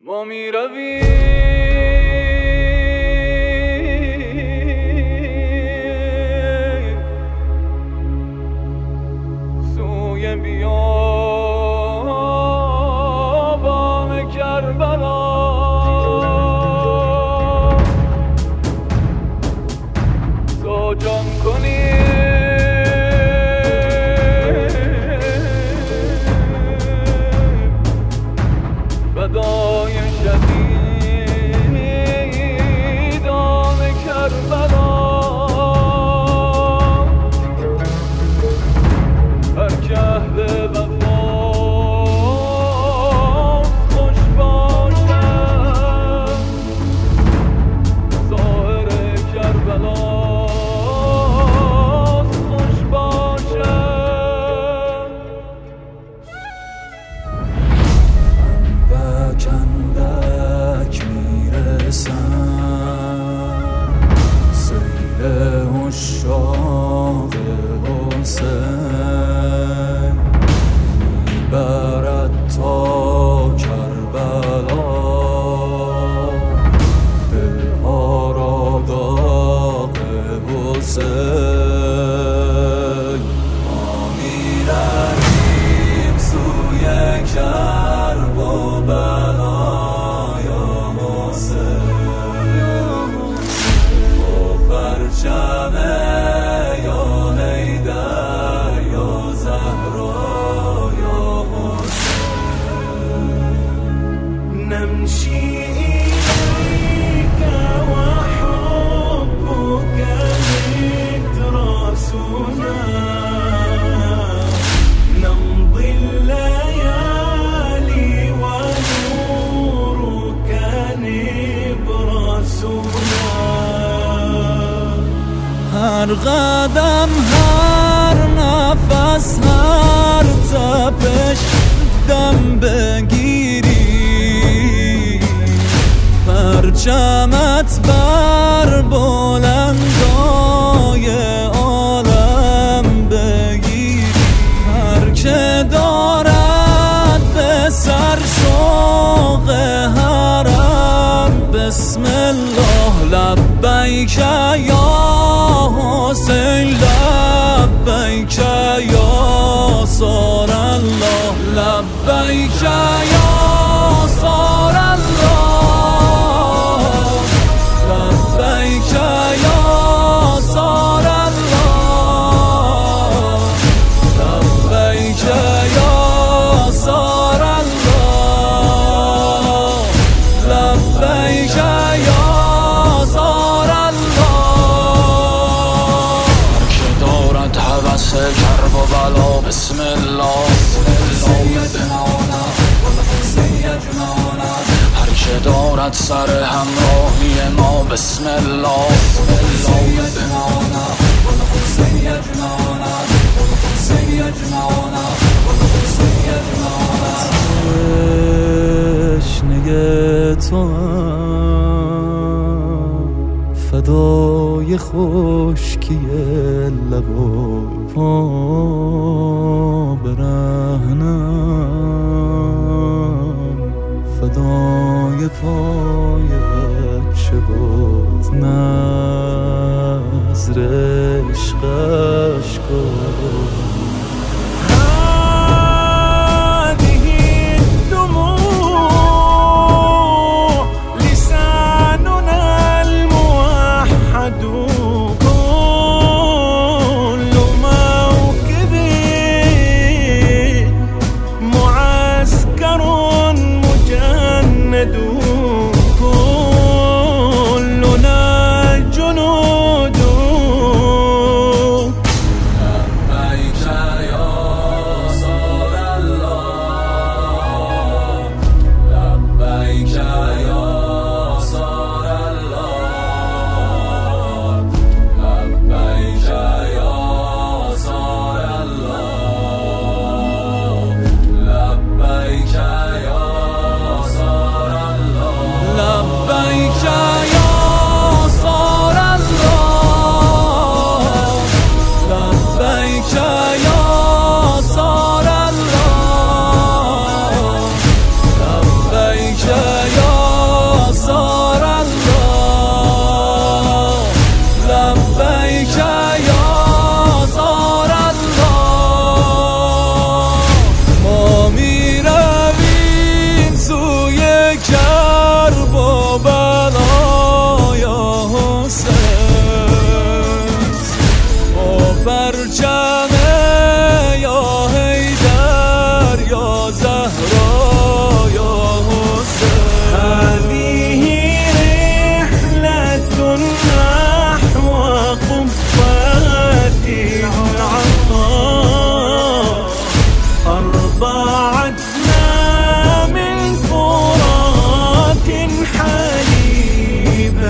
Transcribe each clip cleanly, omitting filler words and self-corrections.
ما می رویم سوی بیابان کربلا، تا جان کنیم فدای شهیدان کربلا. هر که اهل وفاست خوش باشد، ظاهر کربلاست خوش باشد. اندک اندک میرسم سیل عشاق حسین، میبرد تا کربلا دلها را داغ حسین. ما میرویم سوی کرب و بلا یا حسین، با پرچم یا حیدر یا زهرا یا حسین. نمشي إليك وحبك مدرسنا، نمضي الليالي ونورك نبرسنا. هر قدم هر نفس هر تپش دم بگیری، پرچمت بر بلندای عالم بگیری. هر که دارد به سر شوق حرم، بسم الله لبیک یا حسین، لبیک یا صار الله، لبیک یا صار الله، لبیک یا صار الله، لبیک یا صار الله، لبیک یا صار الله. هر که دارد هوس کرب و بلا، بسم الله. هر که دارد سر همراهی ما، بسم الله. تشنه تو فدای خشکی لب و پا برهنم، فدای پای بچه بود نظر عشقش کن. لبیک عدنا من فرات حليب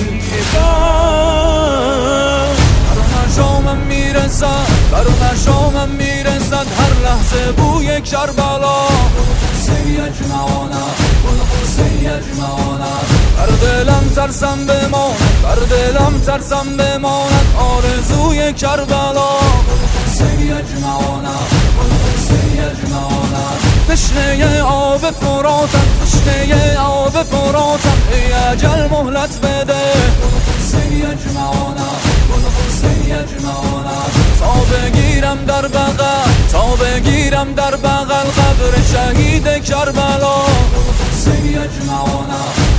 الهباب. شامم میرسد برون شامم میرسد هر لحظه بوی کربلا. حسین یجمعانا حسین یجمعانا. بر دلم ترسم بماند بر دلم ترسم بماند آرزوی کربلا. حسین یجمعانا حسین یجمعانا. تشنه آب فراتم تشنه آب فراتم ای اجل مهلت بده. حسین یجمعانا حسین یجمعانا. تا بگیرم در بغل تا بگیرم در بغل قبر شهید کربلا. حسین یجمعانا